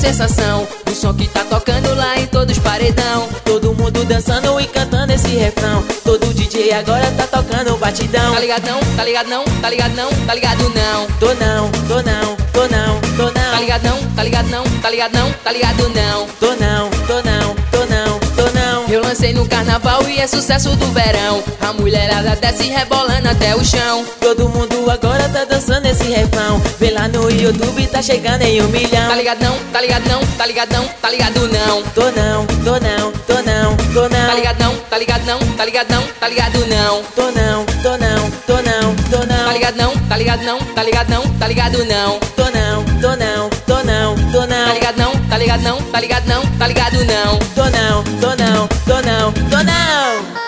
sensação. O som que tá tocando lá em todos os paredão. Todo mundo dançando e cantando esse refrão. Todo DJ agora tá tocando batidão. Tá ligado não, tá ligado não, tá ligado não, tá ligado não. Tô não, tô não, tô não, tô não. Tá ligado não, tá ligado não, tá ligado não, tá ligado não. Tô não, tô não, tô não, tô não. Eu lancei no carnaval e é sucesso do verão. A mulherada desce rebolando até o chão. Todo mundo agora tá dançando esse refrão. Vê lá no YouTube, tá chegando em 1 milhão. Tá ligado não, tá ligado não, tá ligado não, tá ligado não. Tô não, tô não, tô não, tô não. Tá ligado não, tá ligado não, tá ligado não, tá ligado não. Tô não, tô não, tô não, tô não. Tá ligado não, tá ligado não, tá ligado não, tá ligado não. Tô não, tô não, tô não, tô não. Tá ligado não, tá ligado não, tá ligado não, tá ligado não. Tô não, tô não, tô não, tô não.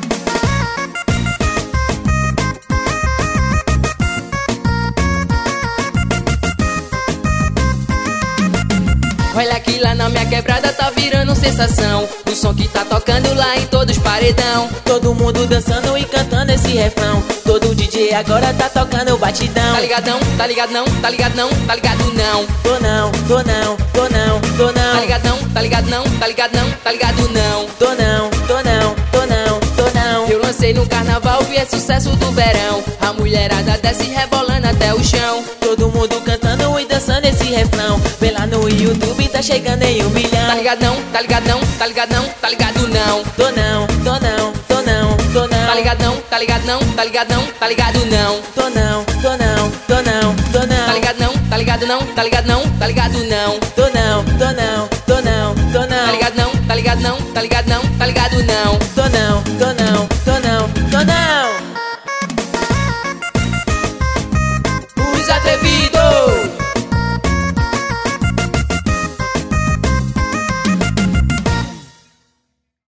Olha que lá na minha quebrada tá virando sensação. O som que tá tocando lá em todos os paredão. Todo mundo dançando e cantando esse refrão. Todo DJ agora tá tocando batidão. Tá ligado não, tá ligado não, tá ligado não, tá ligado não. Tô não, tô não, tô não, tô não. Tá ligado não, tá ligado não, tá ligado não, tá ligado não. Tô não, tô não, tô não, tô não. Eu lancei no carnaval e é sucesso do verão. A mulherada desce rebolando até o chão. Todo mundo cantando e dançando esse refrão. Vê lá no YouTube, tá chegando em 1 milhão. Tá ligado não, tá ligado não, tá ligado não, tá ligado não. Tô não, tô não, tô não, tô não. Tá ligado não, tá ligado não, tá ligado não, tá ligado não. Tô não, tô não, tô não, tô não. Tá ligado não, tá ligado não, tá ligado não, tá ligado não. Tô não, tô não, tô não, tô não. Tá ligado não, tá ligado não, tá ligado não, tá ligado não. Tô não, tô não.